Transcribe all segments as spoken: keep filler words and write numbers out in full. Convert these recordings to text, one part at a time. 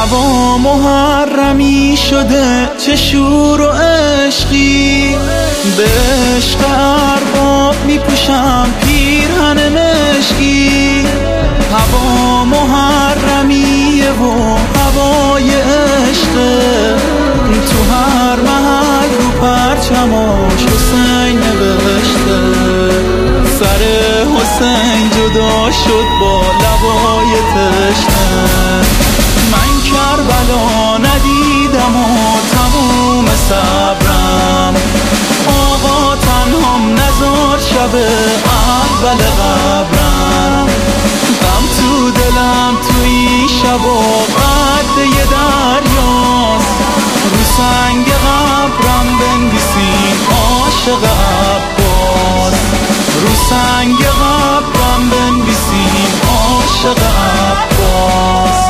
هوا محرمی شده، چه شور و عشقی، به عشق ارباب می پوشم پیرهن مشکی. هوا محرمیه و هوای عشقه، تو هر محل رو پرچماش حسین نوشته. سر حسین جدا شد با لبای تشنه. من کربلا ندیدم و تموم صبرم، آقا تنهام نزار شب اول قبرم. غم تو دلم توی شب و قد یه دریاست، رو سنگ قبرم بنویسین عاشق عباس. رو سنگ قبرم بنویسین عاشق عباس.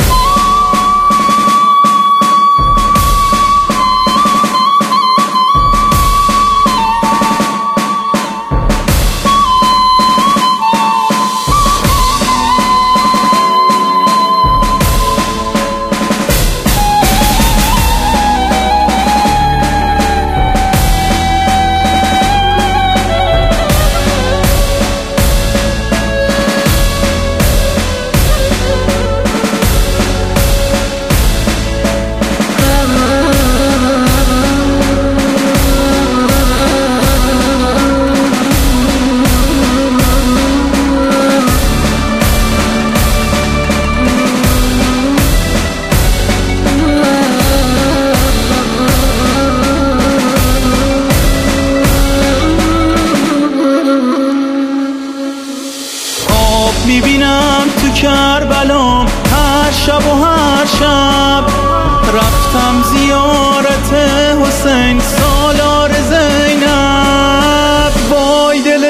میبینم تو کربلام هر شب و هر شب، رفتم زیارت حسین سالار زینب. وای دل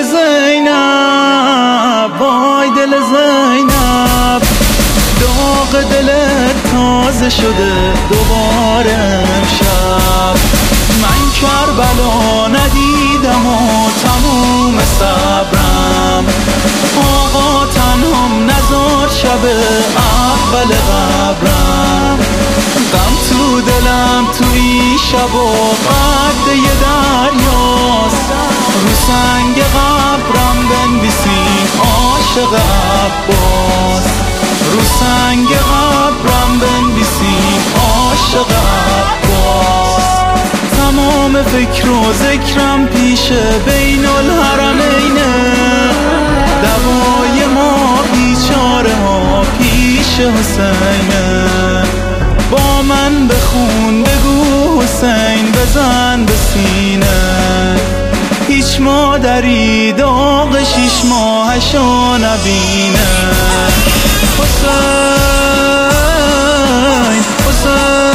زینب، وای دل زینب، داغ دلت تازه شده دوباره امشب. من کربلا ندیدم و تموم صبرم، آقا تنهام نزار شب اول قبرم. غم تو دلم توی شب و قد یه دریاست، رو سنگ قبرم بنویسین عاشق عباس. رو سنگ قبرم بنویسین عاشق عباس. تمام فکر و ذکرم پیش بین الحرمینه، دوای ما بیچاره ها پیش حسینه. با من بخون بگو حسین بزن به سینه، هیچ مادری داغ شیش ماهشو نبینه. حسین حسین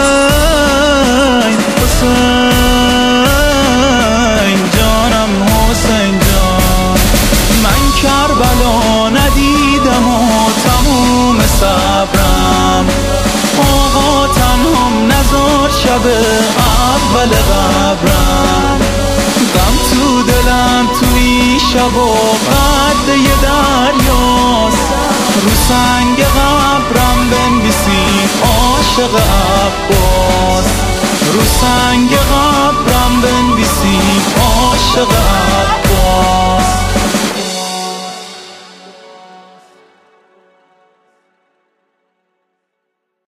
حسین جانم، حسین جان. من کربلا ندیدم و تموم صبرم، آقا تنهام نزار شب اول قبرم. غم تو دلم توی شب و قد یه دریاست، رو سنگ قبرم بنویسین عاشق عباس. رو سنگ قبرم بنویسین عاشق عباس.